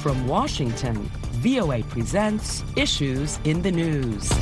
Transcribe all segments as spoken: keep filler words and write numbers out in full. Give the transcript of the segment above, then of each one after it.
From Washington, V O A presents Issues in the News.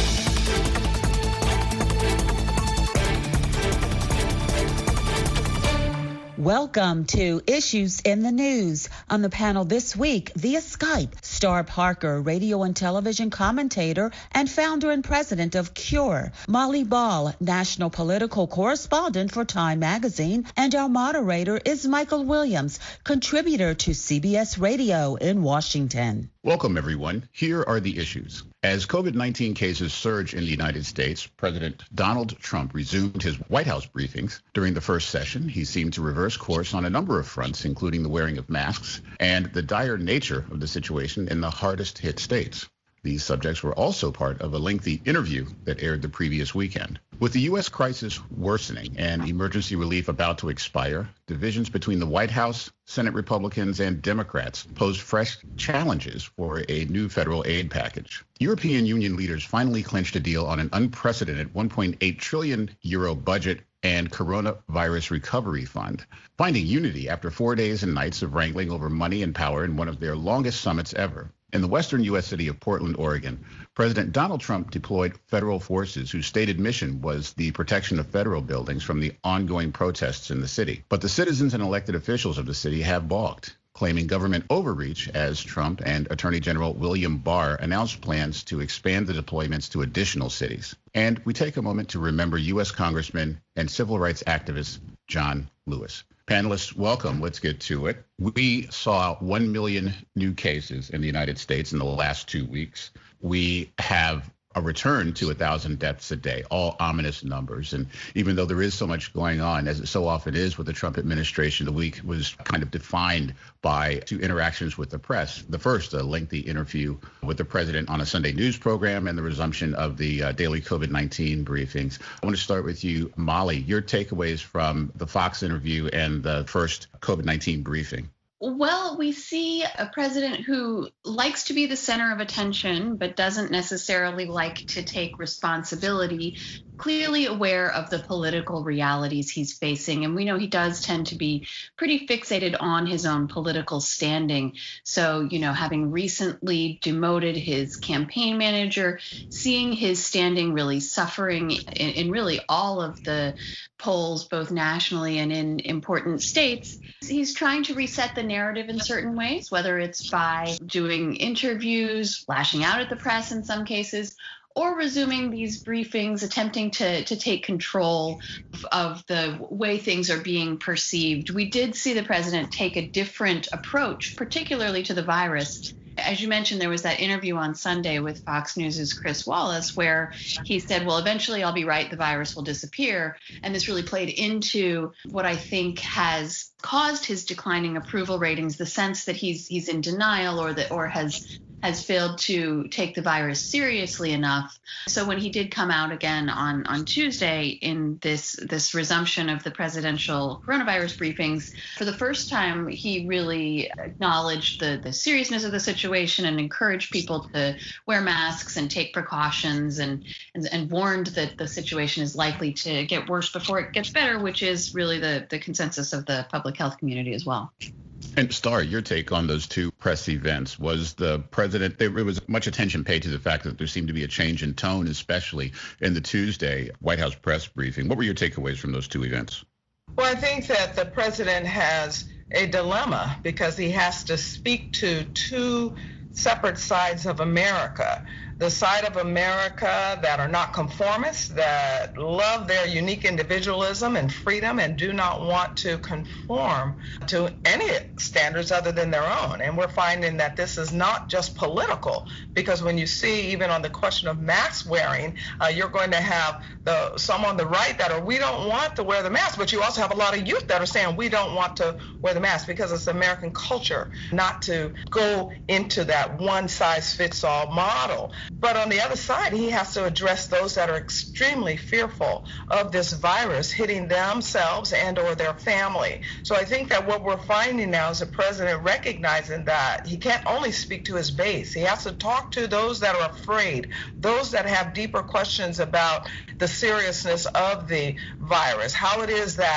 Welcome to Issues in the News. On the panel this week, via Skype, Star Parker, radio and television commentator and founder and president of CURE, Molly Ball, national political correspondent for Time magazine, and our moderator is Michael Williams, contributor to C B S Radio in Washington. Welcome, everyone. Here are the issues. As COVID nineteen cases surge in the United States, President Donald Trump resumed his White House briefings. During the first session, he seemed to reverse course on a number of fronts, including the wearing of masks and the dire nature of the situation in the hardest hit states. These subjects were also part of a lengthy interview that aired the previous weekend. With the U S crisis worsening and emergency relief about to expire, divisions between the White House, Senate Republicans, and Democrats pose fresh challenges for a new federal aid package. European Union leaders finally clinched a deal on an unprecedented one point eight trillion euro budget and coronavirus recovery fund, finding unity after four days and nights of wrangling over money and power in one of their longest summits ever. In the western U S city of Portland, Oregon, President Donald Trump deployed federal forces whose stated mission was the protection of federal buildings from the ongoing protests in the city. But the citizens and elected officials of the city have balked, claiming government overreach as Trump and Attorney General William Barr announced plans to expand the deployments to additional cities. And we take a moment to remember U S Congressman and civil rights activist John Lewis. Panelists, welcome. Let's get to it. We saw one million new cases in the United States in the last two weeks. We have a return to one thousand deaths a day, all ominous numbers. And even though there is so much going on, as it so often is with the Trump administration, the week was kind of defined by two interactions with the press. The first, a lengthy interview with the president on a Sunday news program, and the resumption of the uh, daily COVID nineteen briefings. I want to start with you, Molly, your takeaways from the Fox interview and the first COVID nineteen briefing. Well, we see a president who likes to be the center of attention, but doesn't necessarily like to take responsibility, clearly aware of the political realities he's facing. And we know he does tend to be pretty fixated on his own political standing. So, you know, having recently demoted his campaign manager, seeing his standing really suffering in, in really all of the polls, both nationally and in important states, he's trying to reset the narrative in certain ways, whether it's by doing interviews, lashing out at the press in some cases, or resuming these briefings, attempting to, to take control of the way things are being perceived. We did see the president take a different approach, particularly to the virus. As you mentioned, there was that interview on Sunday with Fox News' Chris Wallace, where he said, well, eventually I'll be right, the virus will disappear. And this really played into what I think has caused his declining approval ratings, the sense that he's he's in denial or that or has has failed to take the virus seriously enough. So when he did come out again on, on Tuesday in this this resumption of the presidential coronavirus briefings, for the first time, he really acknowledged the, the seriousness of the situation and encouraged people to wear masks and take precautions and, and, and warned that the situation is likely to get worse before it gets better, which is really the, the consensus of the public health community as well. And Star, your take on those two press events. Was the president, there was much attention paid to the fact that there seemed to be a change in tone, especially in the Tuesday White House press briefing. What were your takeaways from those two events? Well, I think that the president has a dilemma because he has to speak to two separate sides of America. The side of America that are not conformists, that love their unique individualism and freedom and do not want to conform to any standards other than their own. And we're finding that this is not just political, because when you see even on the question of mask wearing, uh, you're going to have the some on the right that are, we don't want to wear the mask, but you also have a lot of youth that are saying we don't want to wear the mask because it's American culture not to go into that one size fits all model. But on the other side, he has to address those that are extremely fearful of this virus hitting themselves and or their family. So I think that what we're finding now is the president recognizing that he can't only speak to his base. He has to talk to those that are afraid, those that have deeper questions about the seriousness of the virus, how it is that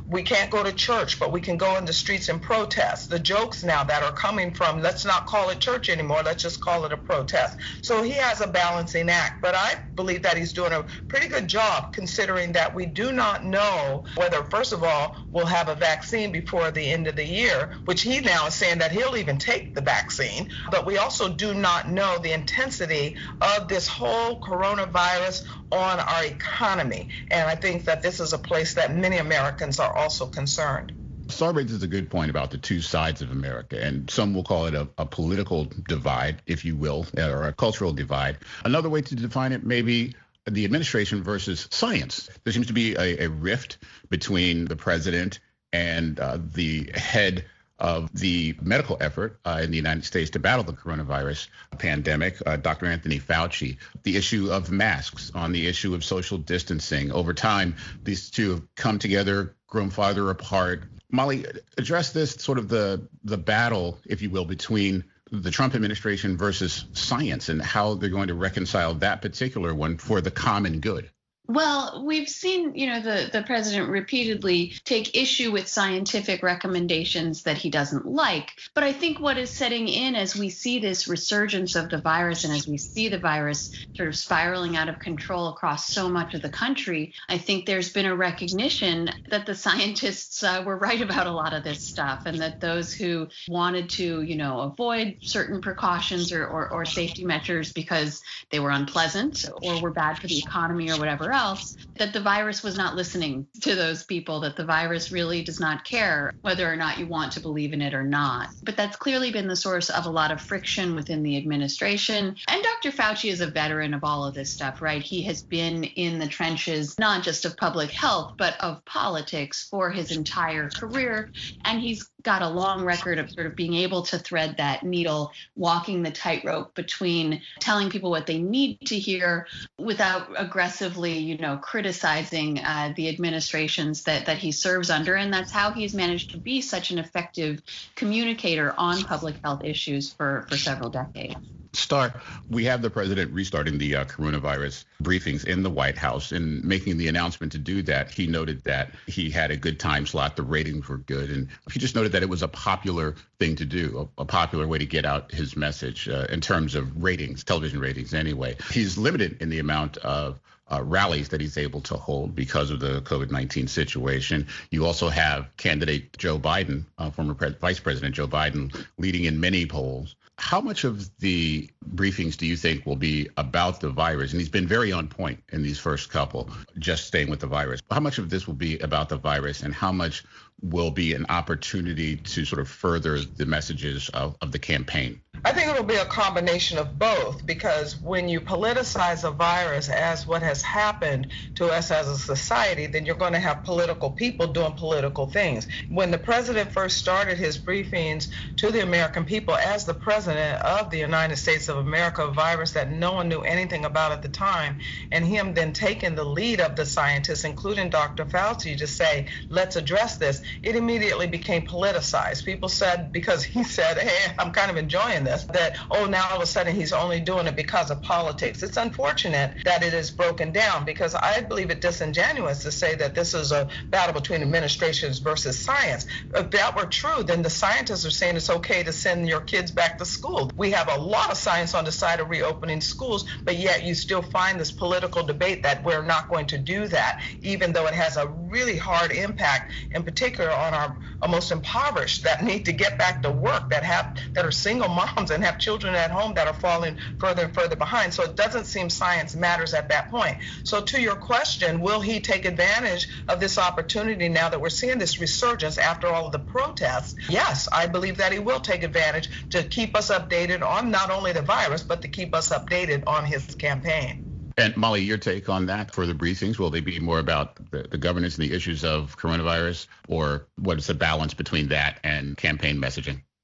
we can't go to church, but we can go in the streets and protest. The jokes now that are coming from, let's not call it church anymore, let's just call it a protest. So he has a balancing act, but I believe that he's doing a pretty good job considering that we do not know whether, first of all, we'll have a vaccine before the end of the year, which he now is saying that he'll even take the vaccine. But we also do not know the intensity of this whole coronavirus on our economy. And I think that this is a place that many Americans are also concerned. Star raises a good point about the two sides of America, and some will call it a, a political divide, if you will, or a cultural divide. Another way to define it may be the administration versus science. There seems to be a, a rift between the president and uh, the head of the medical effort uh, in the United States to battle the coronavirus pandemic, uh, Doctor Anthony Fauci. The issue of masks, on the issue of social distancing. Over time, these two have come together, grown farther apart. Molly, address this sort of the the battle, if you will, between the Trump administration versus science and how they're going to reconcile that particular one for the common good. Well, we've seen, you know, the, the president repeatedly take issue with scientific recommendations that he doesn't like. But I think what is setting in as we see this resurgence of the virus and as we see the virus sort of spiraling out of control across so much of the country, I think there's been a recognition that the scientists uh, were right about a lot of this stuff, and that those who wanted to, you know, avoid certain precautions or, or, or safety measures because they were unpleasant or were bad for the economy or whatever else, else, that the virus was not listening to those people, that the virus really does not care whether or not you want to believe in it or not. But that's clearly been the source of a lot of friction within the administration. And Doctor Fauci is a veteran of all of this stuff, right? He has been in the trenches, not just of public health, but of politics for his entire career. And he's got a long record of sort of being able to thread that needle, walking the tightrope between telling people what they need to hear without aggressively, you know, criticizing uh, the administrations that, that he serves under. And that's how he's managed to be such an effective communicator on public health issues for, for several decades. Star, we have the president restarting the uh, coronavirus briefings in the White House, and making the announcement to do that. He noted that he had a good time slot. The ratings were good. And he just noted that it was a popular thing to do, a, a popular way to get out his message uh, in terms of ratings, television ratings anyway. He's limited in the amount of Uh, rallies that he's able to hold because of the COVID nineteen situation. You also have candidate Joe Biden, uh, former Pre- Vice President Joe Biden, leading in many polls. How much of the briefings do you think will be about the virus? And he's been very on point in these first couple, just staying with the virus. How much of this will be about the virus, and how much will be an opportunity to sort of further the messages of, of the campaign? I think it'll be a combination of both, because when you politicize a virus, as what has happened to us as a society, then you're going to have political people doing political things. When the president first started his briefings to the American people as the president of the United States of America, a virus that no one knew anything about at the time, and him then taking the lead of the scientists, including Doctor Fauci, to say, let's address this, it immediately became politicized. People said, because he said, hey, I'm kind of enjoying this, that, oh, now all of a sudden he's only doing it because of politics. It's unfortunate that it is broken down, because I believe it disingenuous to say that this is a battle between administrations versus science. If that were true, then the scientists are saying it's okay to send your kids back to school. We have a lot of science on the side of reopening schools, but yet you still find this political debate that we're not going to do that, even though it has a really hard impact, in particular on our, our most impoverished that need to get back to work, that have that are single moms and have children at home that are falling further and further behind. So it doesn't seem science matters at that point. So to your question, will he take advantage of this opportunity now that we're seeing this resurgence after all of the protests? Yes, I believe that he will take advantage to keep us updated on not only the virus, but to keep us updated on his campaign. And Molly, your take on that for the briefings? Will they be more about the, the governance and the issues of coronavirus, or what is the balance between that and campaign messaging? Well, I think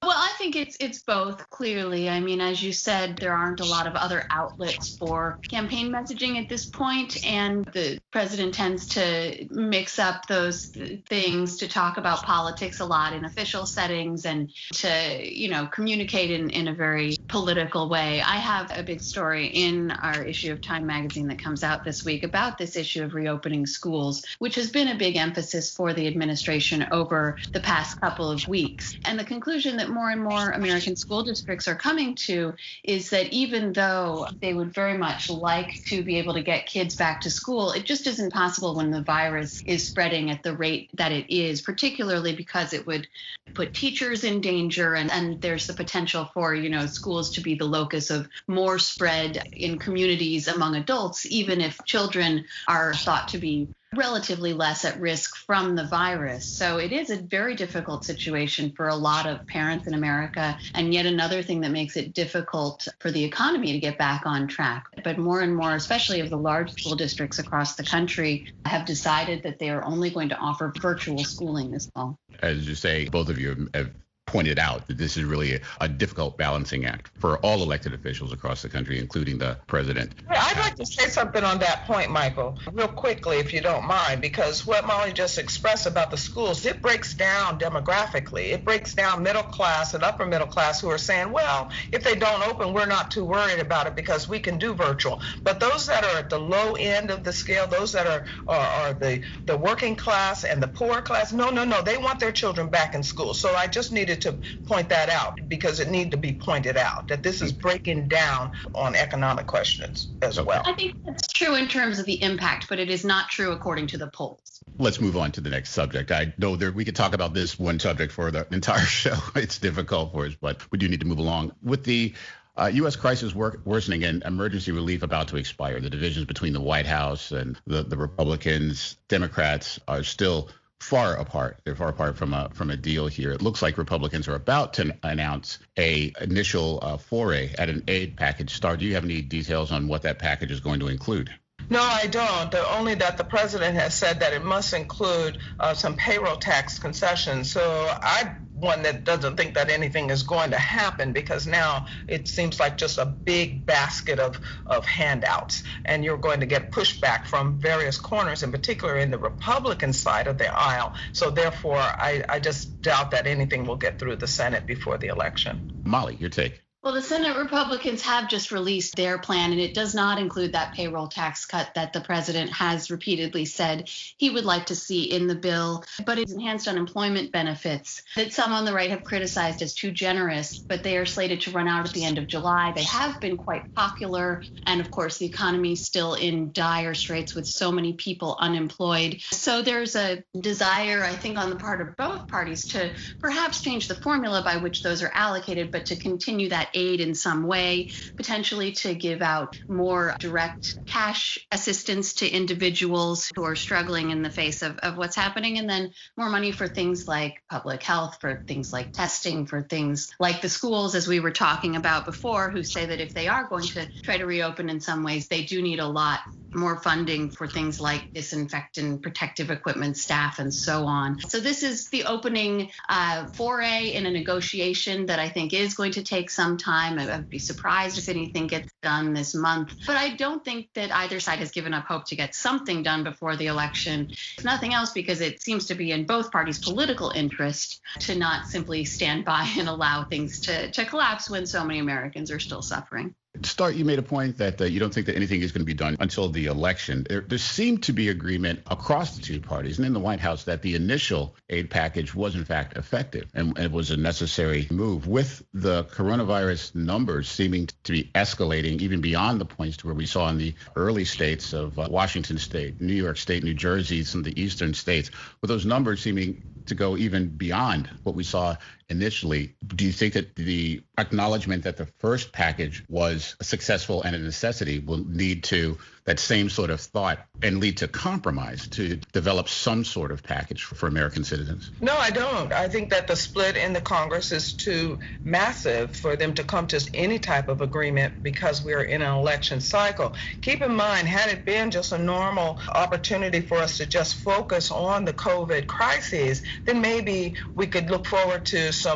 think it's it's both, clearly. I mean, as you said, there aren't a lot of other outlets for campaign messaging at this point, and the president tends to mix up those th- things to talk about politics a lot in official settings and to, you know, communicate in, in a very political way. I have a big story in our issue of Time magazine that comes out this week about this issue of reopening schools, which has been a big emphasis for the administration over the past couple of weeks. And the conclusion that more and more American school districts are coming to is that even though they would very much like to be able to get kids back to school, it just isn't possible when the virus is spreading at the rate that it is, particularly because it would put teachers in danger, and, and there's the potential for, you know, schools to be the locus of more spread in communities among adults, even if children are thought to be relatively less at risk from the virus. So it is a very difficult situation for a lot of parents in America, and yet another thing that makes it difficult for the economy to get back on track. But more and more, especially of the large school districts across the country, have decided that they are only going to offer virtual schooling this fall. As you say, both of you have pointed out that this is really a, a difficult balancing act for all elected officials across the country, including the president. Yeah, I'd like to say something on that point, Michael, real quickly, if you don't mind, because what Molly just expressed about the schools, it breaks down demographically. It breaks down middle class and upper middle class who are saying, well, if they don't open, we're not too worried about it because we can do virtual. But those that are at the low end of the scale, those that are, are, are the, the working class and the poor class, no, no, no, they want their children back in school. So I just needed to point that out because it needed to be pointed out that this is breaking down on economic questions as well. I think that's true in terms of the impact, but it is not true according to the polls. Let's move on to the next subject. I know that we could talk about this one subject for the entire show. It's difficult for us, but we do need to move along. With the Uh, U S crisis work, worsening and emergency relief about to expire, the divisions between the White House and the, the Republicans, Democrats are still far apart. They're far apart from a from a deal here. It looks like Republicans are about to announce a initial uh, foray at an aid package. Star, do you have any details on what that package is going to include? No, I don't. The, only that the president has said that it must include uh, some payroll tax concessions. So I'm one that doesn't think that anything is going to happen because now it seems like just a big basket of, of handouts, and you're going to get pushback from various corners, in particular in the Republican side of the aisle. So therefore, I, I just doubt that anything will get through the Senate before the election. Molly, your take. Well, the Senate Republicans have just released their plan, and it does not include that payroll tax cut that the president has repeatedly said he would like to see in the bill. But it's enhanced unemployment benefits that some on the right have criticized as too generous, but they are slated to run out at the end of July. They have been quite popular. And of course, the economy is still in dire straits with so many people unemployed. So there's a desire, I think, on the part of both parties to perhaps change the formula by which those are allocated, but to continue that aid in some way, potentially to give out more direct cash assistance to individuals who are struggling in the face of, of what's happening, and then more money for things like public health, for things like testing, for things like the schools, as we were talking about before, who say that if they are going to try to reopen in some ways, they do need a lot more funding for things like disinfectant, protective equipment, staff, and so on. So this is the opening uh, foray in a negotiation that I think is going to take some time. I would be surprised if anything gets done this month. But I don't think that either side has given up hope to get something done before the election. If nothing else, because it seems to be in both parties' political interest to not simply stand by and allow things to, to collapse when so many Americans are still suffering. Start, you made a point that uh, you don't think that anything is going to be done until the election. There, there seemed to be agreement across the two parties and in the White House that the initial aid package was in fact effective and it was a necessary move. With the coronavirus numbers seeming to be escalating even beyond the points to where we saw in the early states of uh, Washington State, New York State, New Jersey, some of the eastern states, with those numbers seeming to go even beyond what we saw initially, do you think that the acknowledgement that the first package was successful and a necessity will lead to that same sort of thought and lead to compromise to develop some sort of package for, for American citizens? No, I don't. I think that the split in the Congress is too massive for them to come to any type of agreement because we're in an election cycle. Keep in mind, had it been just a normal opportunity for us to just focus on the COVID crisis, then maybe we could look forward to some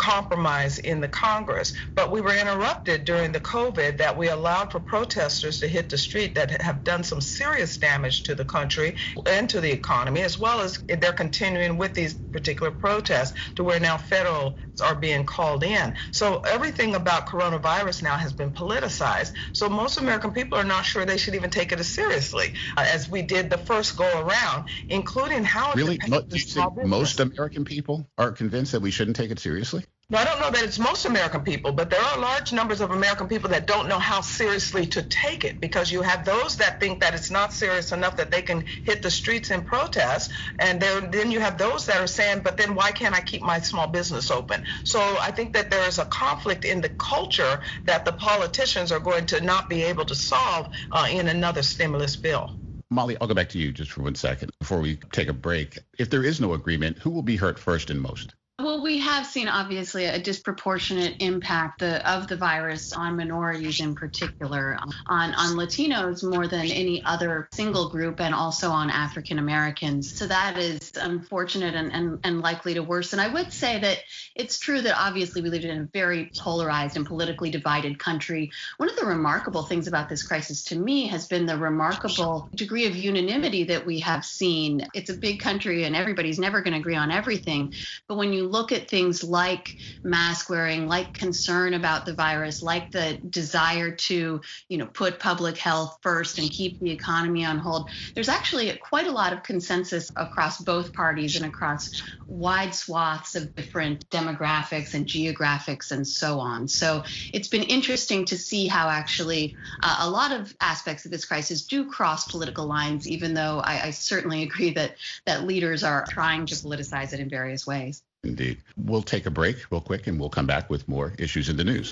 compromise in the Congress. But we were interrupted during the COVID that we allowed for protesters to hit the street that have done some serious damage to the country and to the economy, as well as they're continuing with these particular protests to where now federals are being called in. So everything about coronavirus now has been politicized. So most American people are not sure they should even take it as seriously uh, as we did the first go around, including how it really. affects Do you think business. Most American people are convinced that we shouldn't take it seriously? No, I don't know that it's most American people, but there are large numbers of American people that don't know how seriously to take it, because you have those that think that it's not serious enough that they can hit the streets and protest, and there, then you have those that are saying, but then why can't I keep my small business open? So I think that there is a conflict in the culture that the politicians are going to not be able to solve uh, in another stimulus bill. Molly, I'll go back to you just for one second before we take a break. If there is no agreement, who will be hurt first and most? Well, we have seen obviously a disproportionate impact the, of the virus on minorities in particular, on, on Latinos more than any other single group, and also on African Americans. So that is unfortunate and, and, and likely to worsen. I would say that it's true that obviously we live in a very polarized and politically divided country. One of the remarkable things about this crisis to me has been the remarkable degree of unanimity that we have seen. It's a big country and everybody's never going to agree on everything. But when you look at things like mask wearing, like concern about the virus, like the desire to, you know, put public health first and keep the economy on hold, there's actually quite a lot of consensus across both parties and across wide swaths of different demographics and geographics and so on. So it's been interesting to see how actually uh, a lot of aspects of this crisis do cross political lines, even though I, I certainly agree that that leaders are trying to politicize it in various ways. Indeed. We'll take a break real quick and we'll come back with more Issues in the News.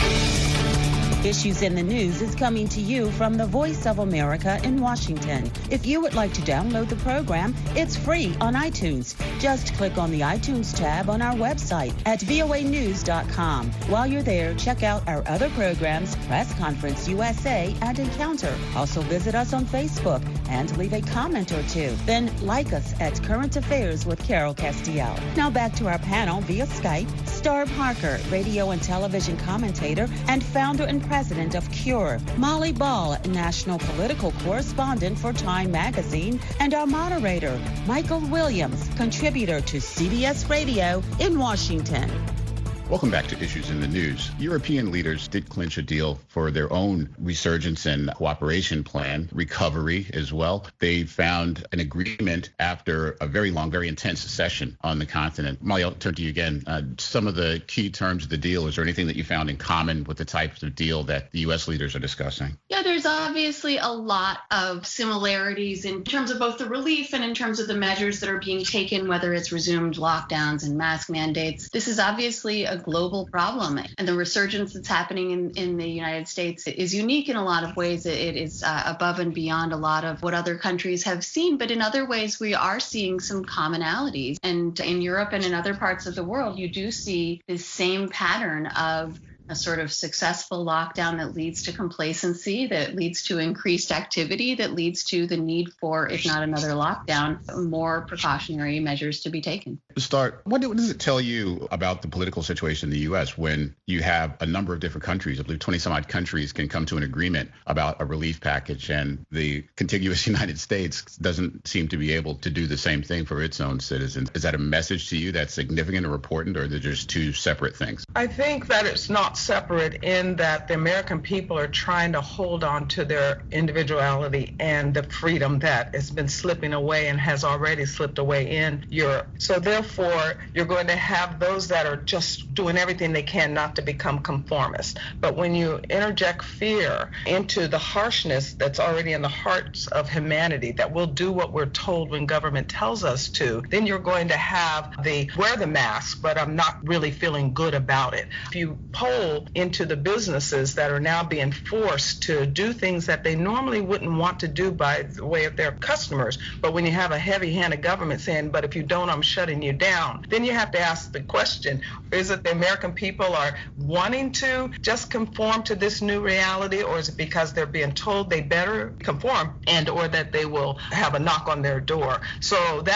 Issues in the News is coming to you from the Voice of America in Washington. If you would like to download the program, it's free on iTunes. Just click on the iTunes tab on our website at V O A news dot com. While you're there, check out our other programs, Press Conference U S A and Encounter. Also visit us on Facebook and leave a comment or two. Then like us at Current Affairs with Carol Castiel. Now back to our panel via Skype. Star Parker, radio and television commentator and founder and president of CURE, Molly Ball, national political correspondent for Time magazine, and our moderator, Michael Williams, contributor to C B S Radio in Washington. Welcome back to Issues in the News. European leaders did clinch a deal for their own resurgence and cooperation plan, recovery as well. They found an agreement after a very long, very intense session on the continent. Molly, I'll turn to you again. Uh, some of the key terms of the deal, is there anything that you found in common with the types of deal that the U S leaders are discussing? Yeah, there's obviously a lot of similarities in terms of both the relief and in terms of the measures that are being taken, whether it's resumed lockdowns and mask mandates. This is obviously a global problem, and the resurgence that's happening in, in the United States is unique in a lot of ways. It is uh, above and beyond a lot of what other countries have seen, but in other ways we are seeing some commonalities. And in Europe and in other parts of the world, you do see this same pattern of a sort of successful lockdown that leads to complacency, that leads to increased activity, that leads to the need for, if not another lockdown, more precautionary measures to be taken. To start, what does it tell you about the political situation in the U S when you have a number of different countries, I believe twenty some odd countries can come to an agreement about a relief package, and the contiguous United States doesn't seem to be able to do the same thing for its own citizens? Is that a message to you that's significant or important, or are they just two separate things? I think that it's not separate in that the American people are trying to hold on to their individuality and the freedom that has been slipping away and has already slipped away in Europe. So therefore, you're going to have those that are just doing everything they can not to become conformist. But when you interject fear into the harshness that's already in the hearts of humanity, that we'll do what we're told when government tells us to, then you're going to have the wear the mask, but I'm not really feeling good about it. If you poll into the businesses that are now being forced to do things that they normally wouldn't want to do by the way of their customers, but when you have a heavy-handed government saying, but if you don't, I'm shutting you down, then you have to ask the question, is it the American people are wanting to just conform to this new reality, or is it because they're being told they better conform and or that they will have a knock on their door? So that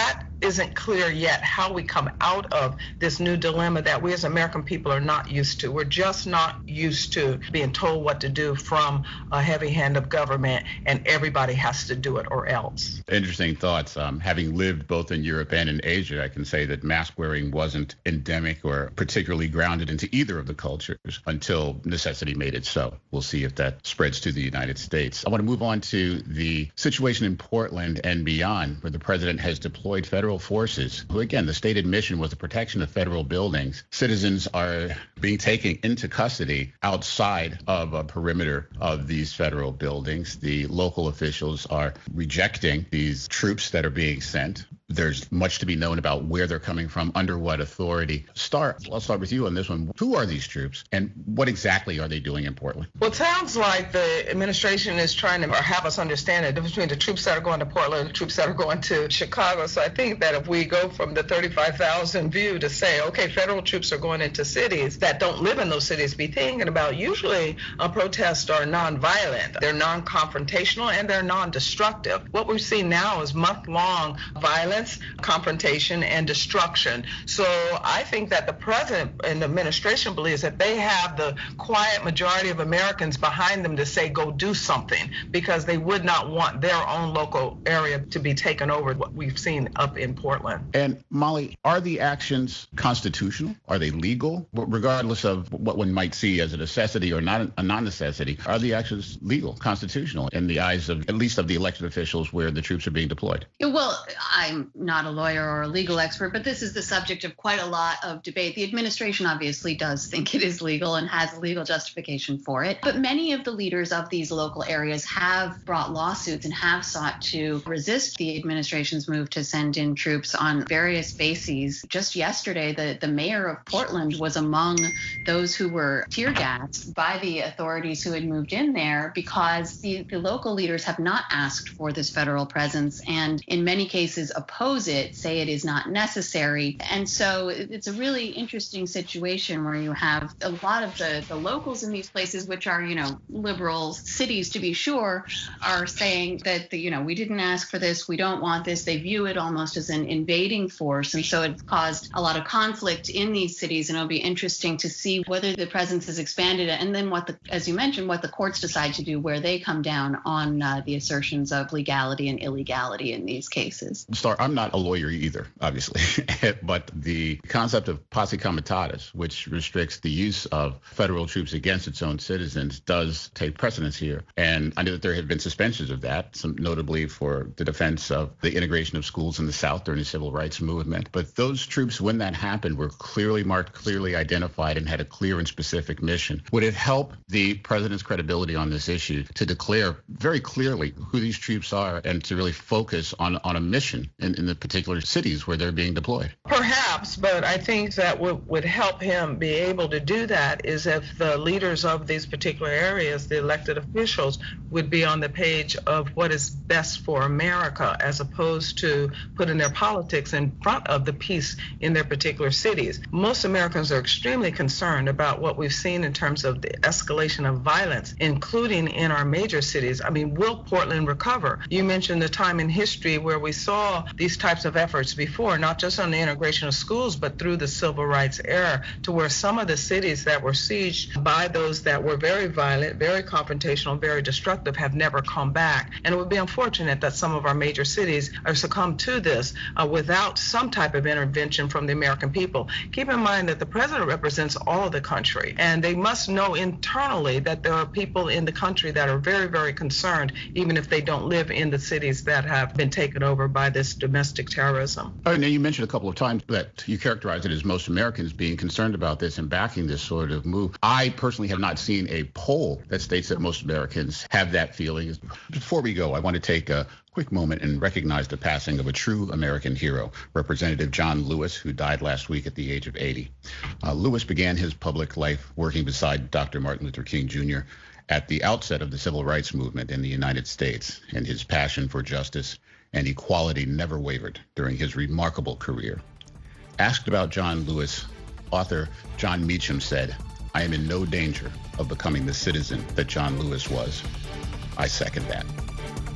isn't clear yet how we come out of this new dilemma that we as American people are not used to. We're just not used to being told what to do from a heavy hand of government, and everybody has to do it or else. Interesting thoughts. Um, having lived both in Europe and in Asia, I can say that mask wearing wasn't endemic or particularly grounded into either of the cultures until necessity made it so. We'll see if that spreads to the United States. I want to move on to the situation in Portland and beyond, where the president has deployed federal forces. Who, again, the stated mission was the protection of federal buildings. Citizens are being taken into custody outside of a perimeter of these federal buildings. The local officials are rejecting these troops that are being sent. There's much to be known about where they're coming from, under what authority. Star, I'll start with you on this one. Who are these troops, and what exactly are they doing in Portland? Well, it sounds like the administration is trying to have us understand the difference between the troops that are going to Portland and the troops that are going to Chicago. So I think that if we go from the thirty-five thousand view to say, okay, federal troops are going into cities that don't live in those cities, be thinking about usually uh, protests are nonviolent. They're non-confrontational and they're non-destructive. What we're seeing now is month-long violence, confrontation, and destruction. So I think that the president and the administration believes that they have the quiet majority of Americans behind them to say, go do something, because they would not want their own local area to be taken over, what we've seen up in Portland. And Molly, are the actions constitutional? Are they legal? Regardless of what one might see as a necessity or not a non-necessity, are the actions legal, constitutional in the eyes of at least of the elected officials where the troops are being deployed? Well, I'm not a lawyer or a legal expert, but this is the subject of quite a lot of debate. The administration obviously does think it is legal and has legal justification for it. But many of the leaders of these local areas have brought lawsuits and have sought to resist the administration's move to send in troops on various bases. Just yesterday, the, the mayor of Portland was among those who were tear gassed by the authorities who had moved in there because the, the local leaders have not asked for this federal presence and in many cases oppose it, say it is not necessary. And so it's a really interesting situation where you have a lot of the, the locals in these places, which are, you know, liberal cities to be sure, are saying that, the, you know, we didn't ask for this, we don't want this. They view it almost as an invading force. And so it's caused a lot of conflict in these cities. And it'll be interesting to see whether the presence is expanded and then what the, as you mentioned, what the courts decide to do, where they come down on uh, the assertions of legality and illegality in these cases. Star, I'm not a lawyer either, obviously, but the concept of posse comitatus, which restricts the use of federal troops against its own citizens, does take precedence here. And I know that there have been suspensions of that, some notably for the defense of the integration of schools in the South during the civil rights movement. But those troops, when that happened, were clearly marked, clearly identified, and had a clear and specific mission. Would it help the president's credibility on this issue to declare very clearly who these troops are and to really focus on, on a mission in, in the particular cities where they're being deployed? Perhaps, but I think that what would help him be able to do that is if the leaders of these particular areas, the elected officials, would be on the page of what is best for America, as opposed to putting their politics in front of the peace in their particular cities. Most Americans are extremely concerned about what we've seen in terms of the escalation of violence, including in our major cities. I mean, will Portland recover? You mentioned the time in history where we saw these types of efforts before, not just on the integration of schools, but through the civil rights era, to where some of the cities that were sieged by those that were very violent, very confrontational, very destructive have never come back. And it would be unfortunate that some of our major cities are succumb to this uh, without some type of intervention from the American people. Keep in mind that the president represents all of the country, and they must know internally that there are people in the country that are very, very concerned, even if they don't live in the cities that have been taken over by this domestic terrorism. Oh, now you mentioned a couple of times that you characterized it as most Americans being concerned about this and backing this sort of move. I personally have not seen a poll that states that most Americans have that feeling. Before we go, I want to take a quick moment and recognize the passing of a true American hero, Representative John Lewis, who died last week at the age of eighty. Uh, Lewis began his public life working beside Doctor Martin Luther King Junior at the outset of the civil rights movement in the United States, and his passion for justice and equality never wavered during his remarkable career. Asked about John Lewis, author John Meacham said, "I am in no danger of becoming the citizen that John Lewis was." I second that.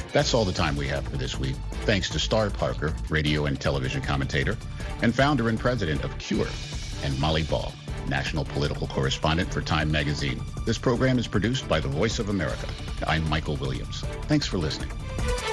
That's all the time we have for this week. Thanks to Star Parker, radio and television commentator, and founder and president of CURE, and Molly Ball, national political correspondent for Time Magazine. This program is produced by the Voice of America. I'm Michael Williams. Thanks for listening.